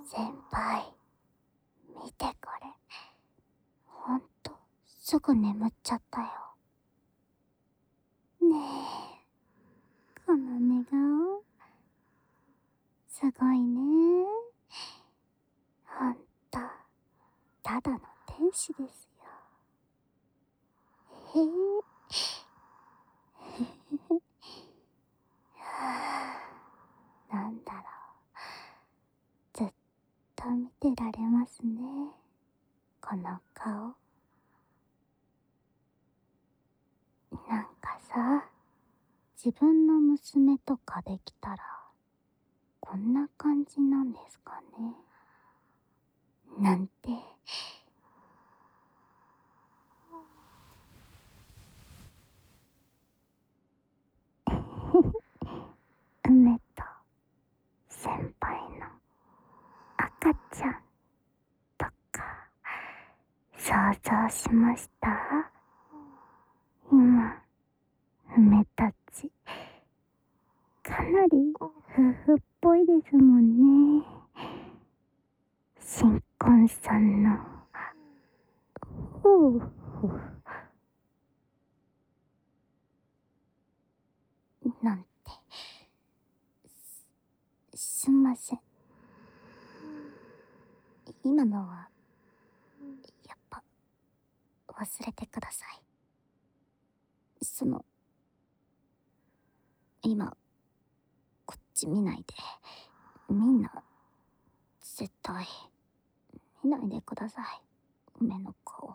先輩、見てこれ。ほんと、すぐ眠っちゃったよ。ねえ、この寝顔、すごいね。ほんと、ただの天使ですよ。へえ。はあ、なんだろう。ずっと見てられますね。この顔。なんかさ、自分の娘とかできたら、こんな感じなんですかね。なんて。梅と先輩の赤ちゃんとか想像しました？今、梅たちかなり夫婦っぽいですもんね。新婚さんの夫婦なんて。すんません。今のはやっぱ忘れてください。今こっち見ないで。みんな絶対見ないでください。梅の顔。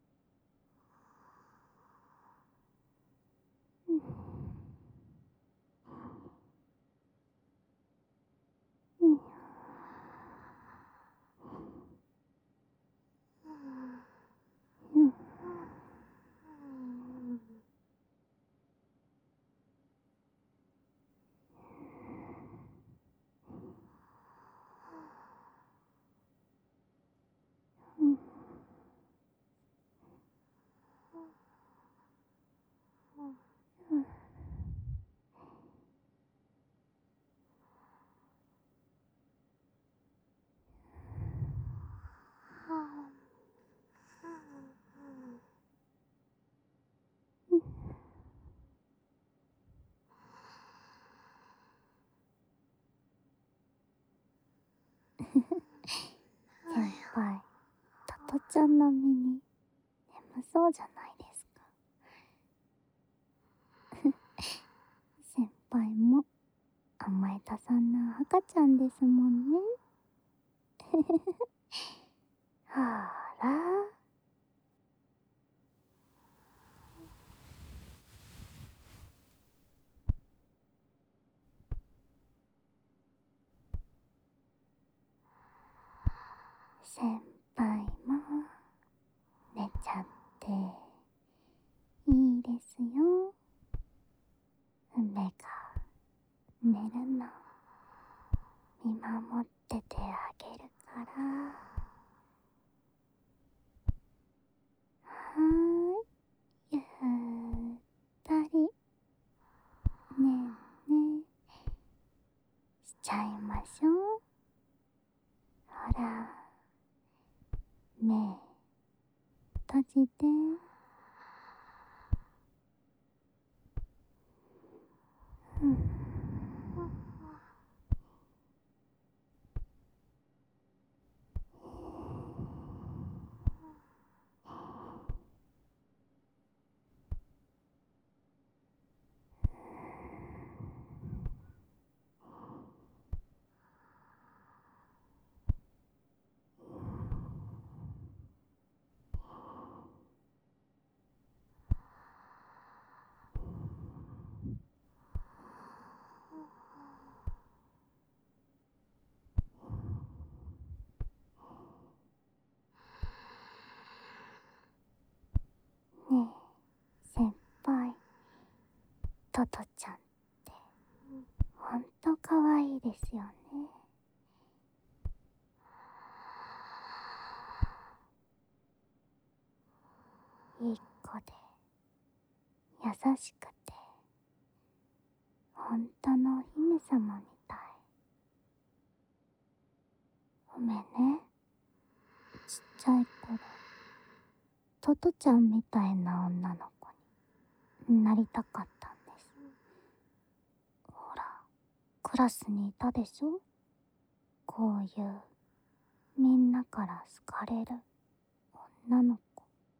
先輩、トトちゃんの身に眠そうじゃないですか。先輩も甘えたさんな赤ちゃんですもんね。ほら。先輩も寝ちゃっていいですよ。梅が寝るの見守っててあげるから。はーい、ゆったりねえねえしちゃいましょう。ほら、目閉じて。うん。ねえ先輩、トトちゃんってほんとかわいいですよね。いい子で優しくてほんとのお姫様みたい。 梅ね、ちっちゃい頃、トトちゃんみたいな女の子になりたかったんです。ほら、クラスにいたでしょ、こういうみんなから好かれる女の子。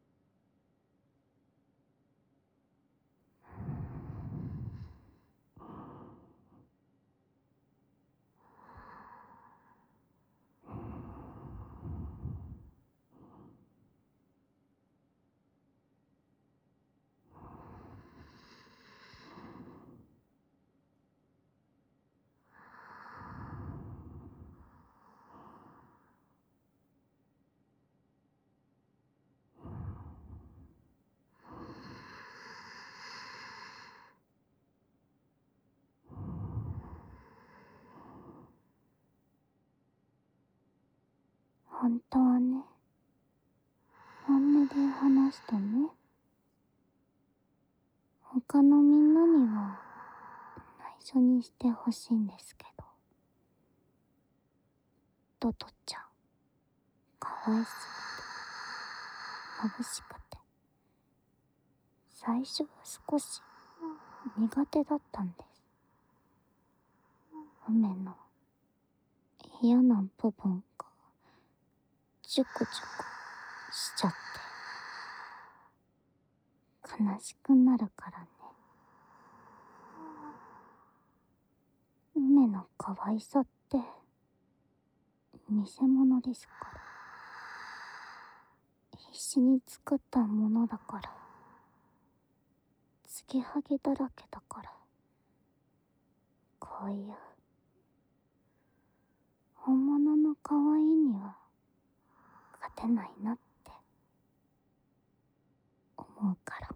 本当はね、本音で話すとね、他のみんなには内緒にしてほしいんですけど、トトちゃん、かわいすぎて、眩しくて、最初は少し苦手だったんです。梅の嫌な部分がジュクジュクしちゃって悲しくなるからね。梅の可愛さって偽物ですから、必死に作ったものだから、継ぎはぎだらけだから、こういう本物の可愛いには勝てないなって思うから。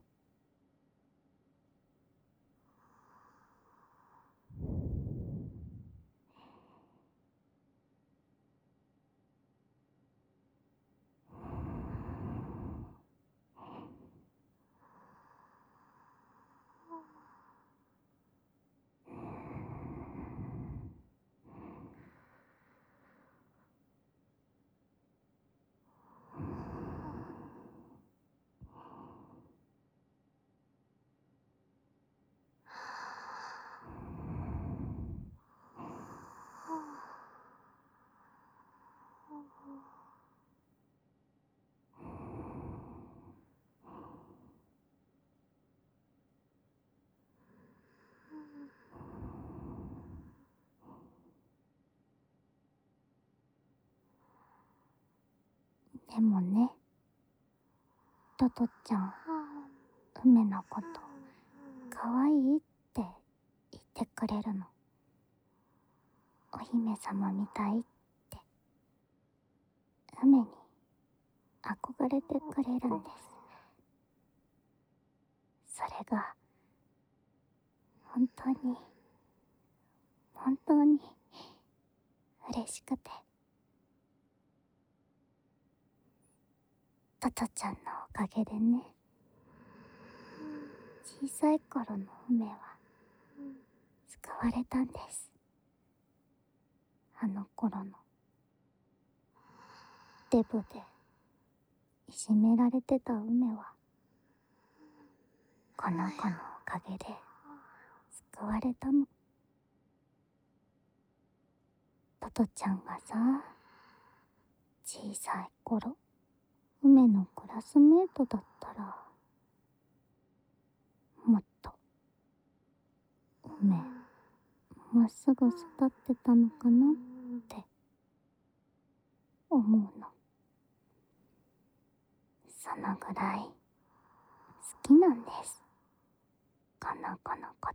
でもね、トトちゃん、梅のこと可愛いって言ってくれるの。お姫様みたいって、梅に憧れてくれるんです。それが本当に本当に嬉しくて、トトちゃんのおかげでね、小さい頃の梅は救われたんです。あの頃のデブでいじめられてた梅は、この子のおかげで救われたの。トトちゃんがさ、小さい頃梅のクラスメートだったら、もっと梅まっすぐ育ってたのかなって思うの。そのぐらい好きなんです、この子のこと。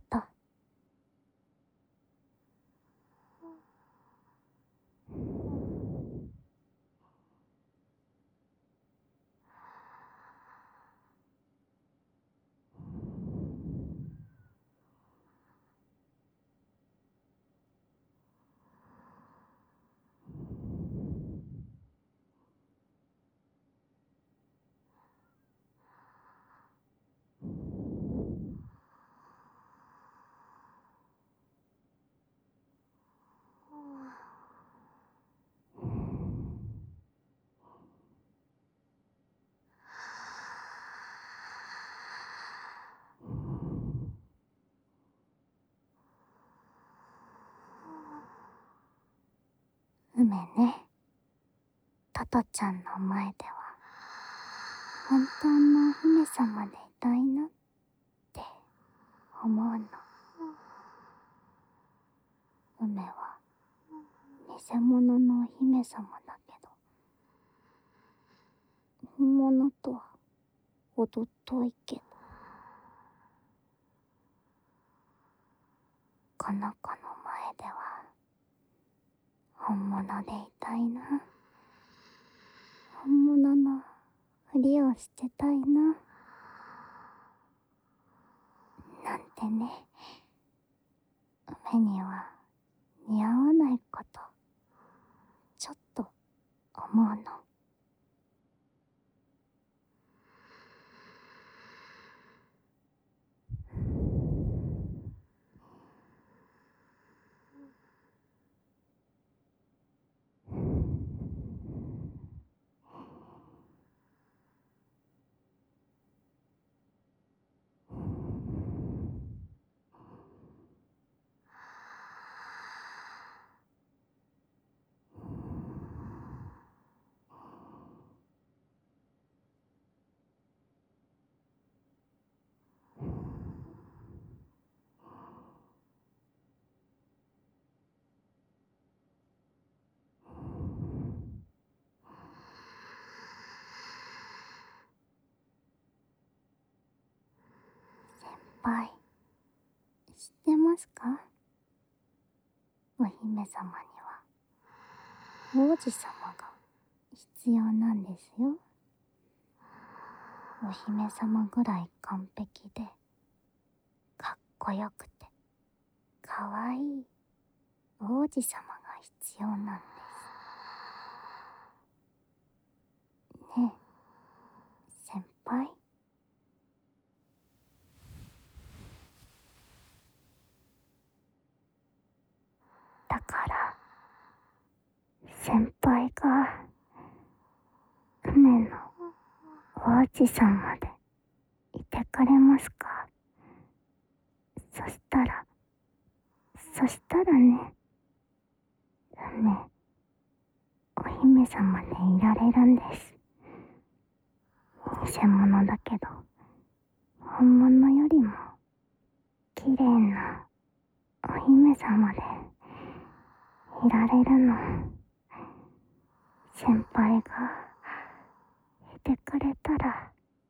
梅ね、トトちゃんの前では本当のお姫様でいたいなって思うの。梅は偽物のお姫様だけど、本物とはほど遠いけど、この子の前では本物でいたいな。本物のふりをしてたいな。なんてね、梅には似合わないことちょっと思うの。先輩、知ってますか？お姫様には王子様が必要なんですよ。お姫様ぐらい完璧でかっこよくてかわいい王子様が必要なんです。ねえ、先輩。だから先輩が梅の王子様でいてくれますか？そしたらね、梅、お姫様でいられるんです。偽物だけど、本物よりも綺麗なお姫様でいられるの。先輩がいてくれたら。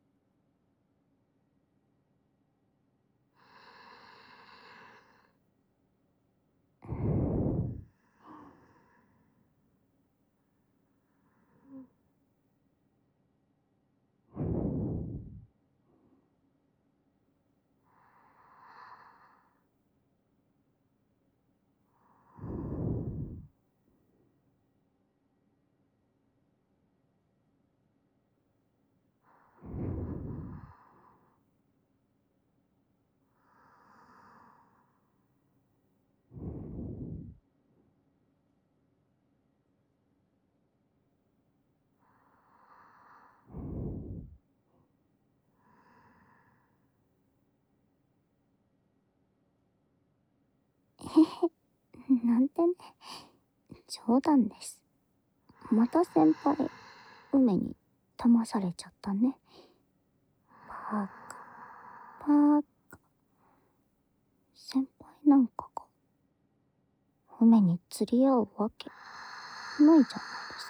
なんてね、冗談です。また先輩、梅に騙されちゃったね。バカ、バカ。先輩なんかが梅に釣り合うわけないじゃないですか。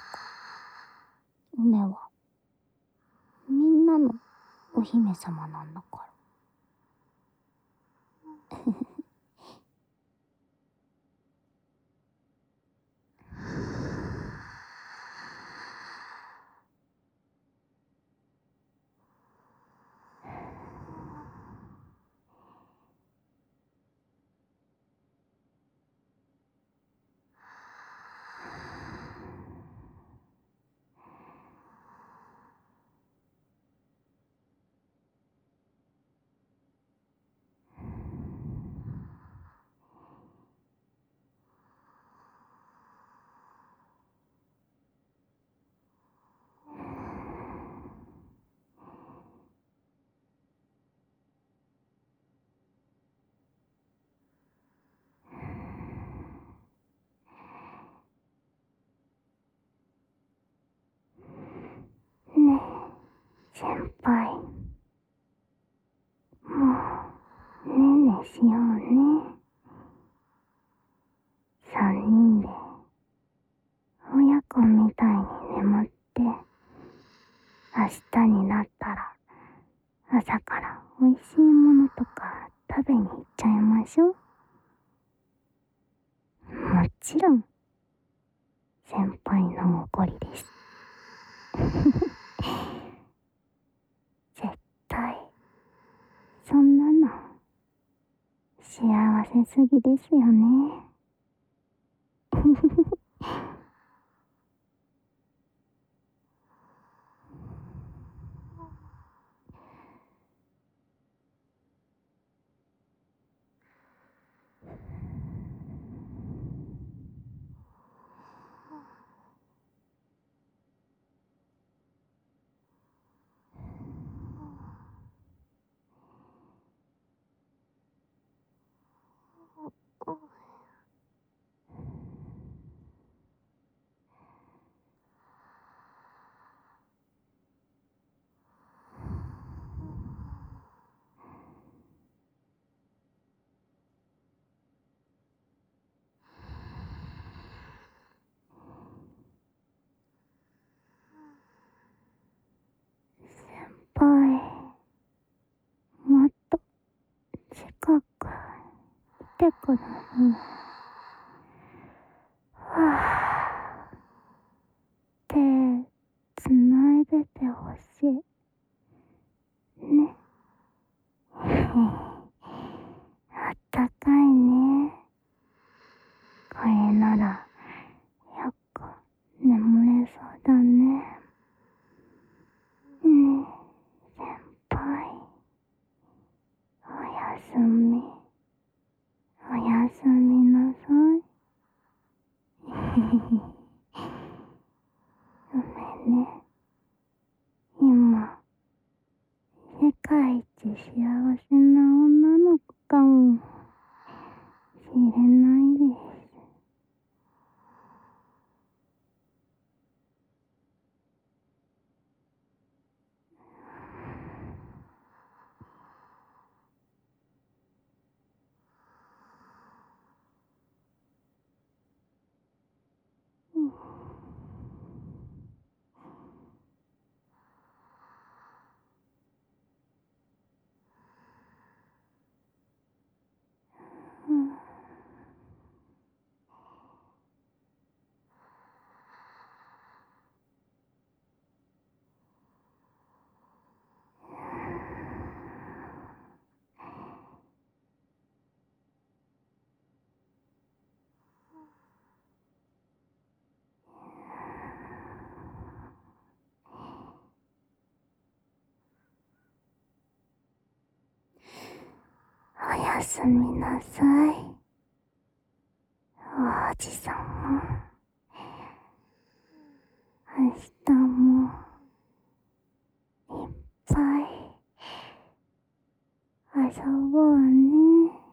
梅はみんなのお姫様なんだから。 先輩、もうねんねしようね。3人で親子みたいに眠って、明日になったら朝からおいしいものとか食べに行っちゃいましょう。もちろん先輩のおごりです。絶対そんなの幸せすぎですよね。先輩、もっと近く来てください。はぁ、手つないでてほしいね。あったかいね。これならよく眠れそうだね。ねえ、先輩、おやすみ。おやすみなさい。ごめんね。今、世界一幸せな女の子かもしれないです。うん、おやすみなさい。おじさま。明日もいっぱい遊ぼうね。